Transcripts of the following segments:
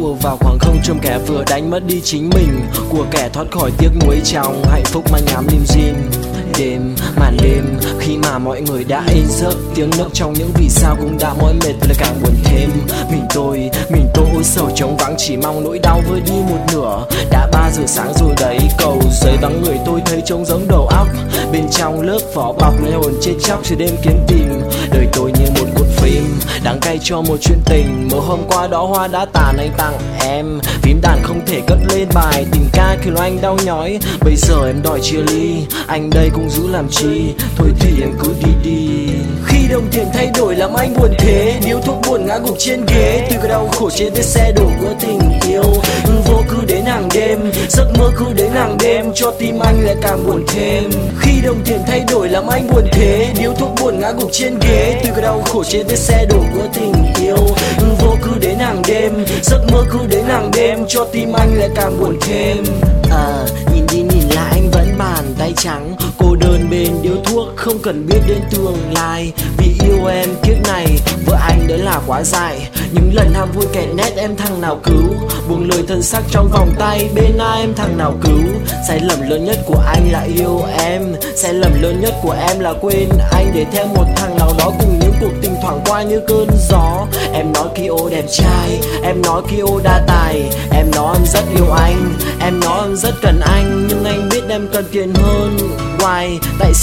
ùa vào khoảng không trong kẻ vừa đánh mất đi chính mình, của kẻ thoát khỏi tiếc nuối trong hạnh phúc mang nhám limousine. Đêm, màn đêm, khi mà mọi người đã ê giấc, tiếng nấc trong những vì sao cũng đã mỏi mệt và lại càng buồn thêm. Mình tôi ôi sầu trống vắng, chỉ mong nỗi đau vơi đi một nửa. Đã 3 giờ sáng rồi đấy, cầu giấy vắng người tôi thấy trống giống đầu óc. Bên trong lớp vỏ bọc linh hồn chết chóc chờ đêm kiếm tìm. Đời tôi như một cuộn phim đắng cay cho một chuyện tình. Mới hôm qua đó hoa đã tàn anh tặng em, phím đàn không thể cất lên bài tình ca khiến anh đau nhói. Bây giờ em đòi chia ly, anh đây cũng giữ làm chi, thôi thì em cứ đi đi. Khi đồng tiền thay đổi làm anh buồn thế, điếu thuốc buồn ngã gục trên ghế. Từ cái đau khổ trên vết xe đổ của tình yêu, vô cứ đến hàng đêm, giấc mơ cứ đến hàng đêm, cho tim anh lại càng buồn thêm. Khi đồng tiền thay đổi làm anh buồn thế, điếu thuốc buồn ngã gục trên ghế. Từ cái đau khổ trên vết xe đổ của tình yêu, vô cứ đến hàng đêm, giấc mơ cứ đến hàng đêm, cho tim anh lại càng buồn thêm. Nhìn đi nhìn lại anh vẫn bàn tay trắng, cô đơn bên điếu thuốc không cần biết đến tương lai. Vì yêu em kiếp này vợ anh đấy là quá dại, những lần ham vui kẻ nét em thằng nào cứu, buông lời thân sắc trong vòng tay bên ai em thằng nào cứu. Sai lầm lớn nhất của anh là yêu em, sai lầm lớn nhất của em là quên anh để theo một thằng nào đó cùng những cuộc tình thoảng qua như cơn gió. Em nói Kyo đẹp trai, em nói Kyo đa tài, em nói em rất yêu anh, em nói em rất cần anh, nhưng anh biết em cần tiền hơn. Why? Tại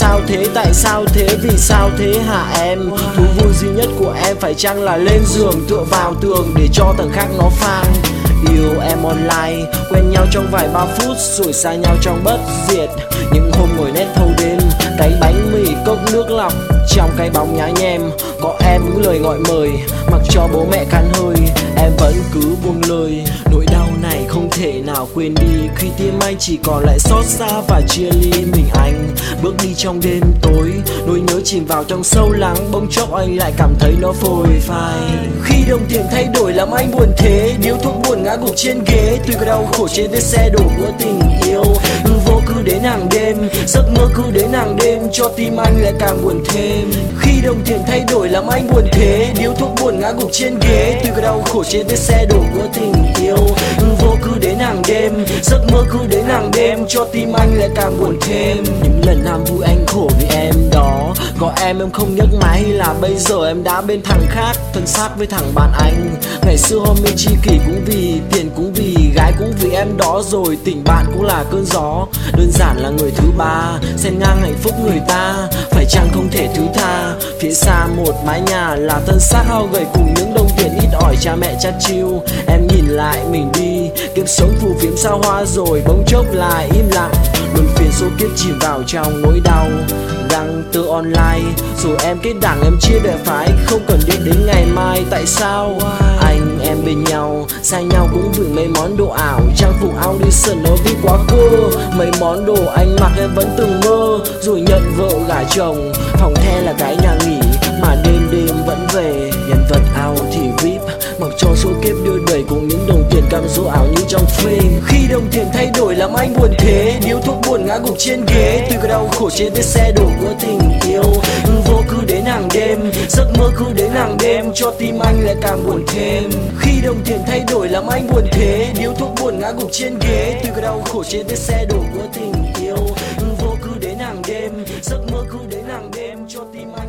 sao thế, vì sao thế hả em? Thú vui duy nhất của em phải chăng là lên giường tựa vào tường để cho thằng khác nó phang. Yêu em online, quen nhau trong vài 3 phút rồi xa nhau trong bất diệt. Những hôm ngồi nét thâu đêm, cái bánh mì cốc nước lọc trong cái bóng nhá nhem. Có em những lời gọi mời, mặc cho bố mẹ can hơi, em vẫn cứ buông lời. Nỗi đau này không thể nào quên đi, khi tim anh chỉ còn lại xót xa và chia ly mình anh. Bước đi trong đêm tối, nỗi nhớ chìm vào trong sâu lắng, bỗng chốc anh lại cảm thấy nó phôi phai. Khi đồng tiền thay đổi làm anh buồn thế, điếu thuốc buồn ngã gục trên ghế. Từ cái đau khổ trên vết xe đổ của tình yêu, vô cứ đến hàng đêm, giấc mơ cứ đến hàng đêm, cho tim anh lại càng buồn thêm. Khi đồng tiền thay đổi làm anh buồn thế, điếu thuốc buồn ngã gục trên ghế. Từ cái đau khổ trên vết xe đổ của tình yêu, vô cứ đến hàng đêm, giấc mơ cứ đến hàng đêm, cho tim anh lại càng buồn thêm. Những lần ham vui anh khổ vì em đó, có em không nhấc máy là bây giờ em đã bên thằng khác, thân xác với thằng bạn anh. Ngày xưa hôm nay tri kỷ cũng vì tiền, cũng vì gái, cũng vì em đó rồi. Tình bạn cũng là cơn gió, đơn giản là người thứ ba, xen ngang hạnh phúc người ta, phải chăng không thể thứ tha. Phía xa một mái nhà là thân xác hao gầy cùng những đồng tiền ít ỏi cha mẹ chắt chiu. Em nhìn lại mình đi, kiếp sống phù phiếm xa hoa rồi bỗng chốc lại im lặng. Luân phiền số kiếp chìm vào trong nỗi đau, găng từ online rồi em kết đảng em chia bè phái, không cần biết đến ngày mai. Tại sao anh em bên nhau xa nhau cũng vì mấy món đồ ảo, trang phục audition nó vì quá cơ. Mấy món đồ anh mặc em vẫn từng mơ, rồi nhận vợ gả chồng, phòng the là cái nhà nghỉ mà đêm đêm vẫn về. Nhân vật out thì VIP, mặc cho số kiếp đưa đẩy cùng những đồng tiền cam dỗ ảo như trong phim. Khi đồng tiền thay đổi làm anh buồn thế, điếu thuốc buồn ngã gục trên ghế. Từ cái đau khổ trên vết xe đổ của tình yêu, vô cứ đến hàng đêm, giấc mơ cứ đến hàng đêm, cho tim anh lại càng buồn thêm. Khi đồng tiền thay đổi làm anh buồn thế, điếu thuốc buồn ngã gục trên ghế. Từ cái đau khổ trên vết xe đổ của tình yêu, vô cứ đến hàng đêm, giấc mơ cứ đến hàng đêm, cho tim anh